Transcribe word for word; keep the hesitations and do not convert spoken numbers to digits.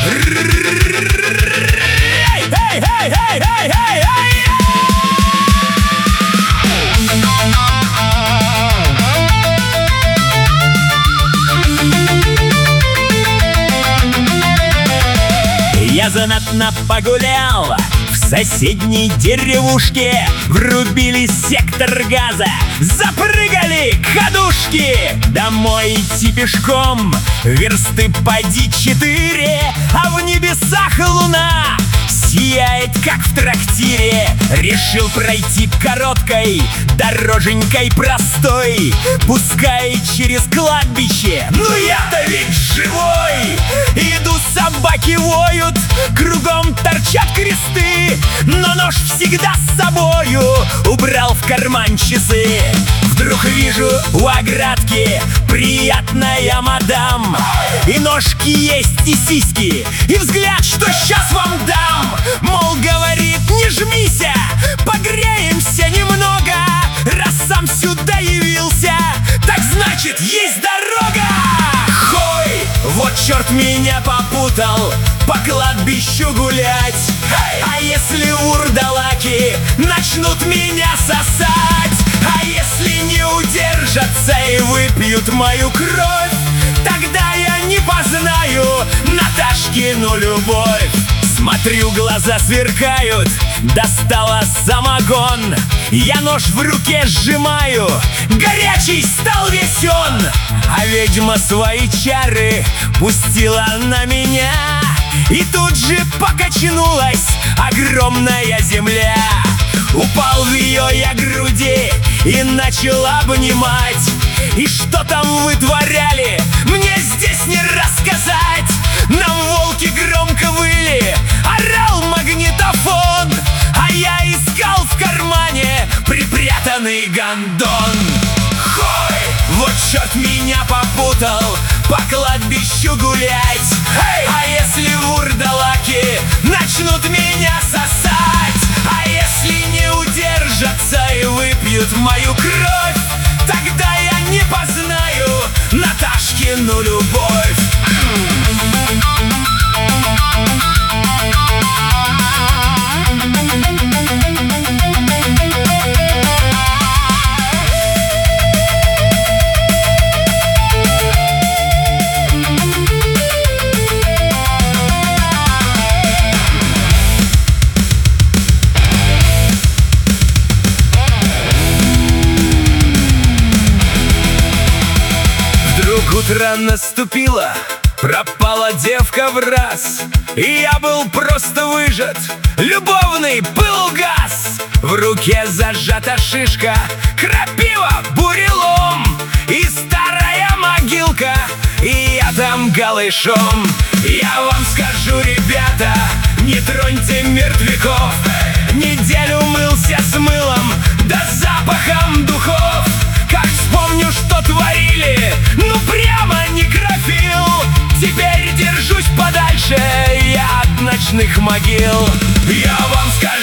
Эй, эй, эй, эй, эй, эй! Я знатно погулял в соседней деревушке. Врубили сектор газа, запрыгали ходушки. Домой идти пешком версты поди четыре, а в небесах луна сияет, как в трактире. Решил пройти короткой дороженькой простой, пускай через кладбище, ну я-то ведь живой. Иду, собаки воют, кругом торчат кресты, но нож всегда с собою убрал в карман часы. Вдруг вижу у оградки приятная мадам, и ножки есть, и сиськи, и взгляд, что сейчас вам дам. Мол, говорит, не жмися, погреемся немного. Раз сам сюда явился, так значит есть дорога. Хой, вот черт меня попутал по кладбищу гулять. А если вурдалаки начнут меня сосать, а если не удержатся и выпьют мою кровь, тогда я не познаю Наташкину любовь. Смотрю, глаза сверкают, достала самогон. Я нож в руке сжимаю, горячий стал весь он. А ведьма свои чары пустила на меня, и тут же покачнулась огромная земля. Упал в ее я груди и начал обнимать. И что там вытворяли, мне здесь не рассказать. Нам волки громко выли, орал магнитофон, а я искал в кармане припрятанный гондон. Хой, вот черт меня попутал по кладбищу гулять. Hey! А если вурдалаки начнут меня сосать, а если не удержатся и выпьют мою кровь, тогда я не познаю Наташкину любовь. Утро наступило, пропала девка в раз, и я был просто выжат, любовный пыл газ. В руке зажата шишка, крапива, бурелом и старая могилка, и я там голышом. Я вам скажу, ребята, не троньте мертвяков. Неделю мылся с мылом, да запахом духов. Как вспомню, что творили, ну прямо некрофил. Теперь держусь подальше я от ночных могил. Я вам скажу,